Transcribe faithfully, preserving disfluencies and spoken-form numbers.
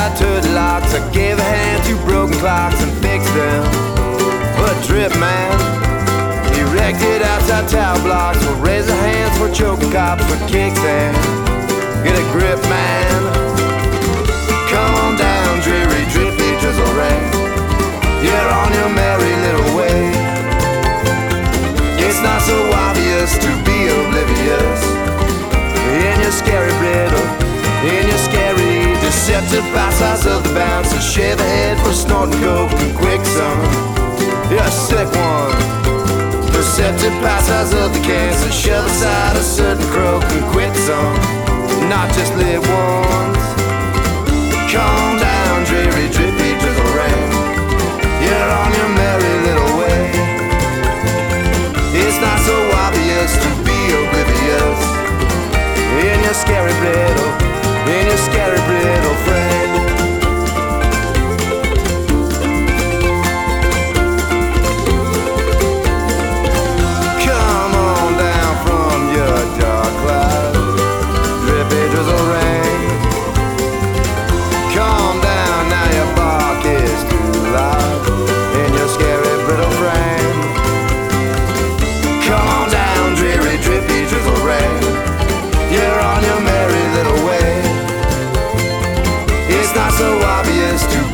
outside turtle locks. I gave a hand to broken clocks and fixed them. But Drip Man erected outside tower blocks will raise their hands for choking cops with kicks and get a grip, man. Come on down, dreary, drippy, drizzle rain. You're on your merry little way. It's not so obvious to be oblivious in your scary brittle, in your scary deceptive passes of the bounce and shave a head for snorting coke and quick son. You're a sick one. Deceptive passes of the cans and shove aside a certain croak and quit some, not just live once. Calm down, dreary, drippy, drizzle rain. You're on your merry little way. It's not so obvious to be oblivious in your scary brittle, in your scary brittle friend. Come on down from your dark cloud, drippy drizzle rain. Calm down, now your bark is too loud in your scary brittle frame. Come on down, dreary, drippy, drizzle rain. You're on your merry little way. It's not so obvious to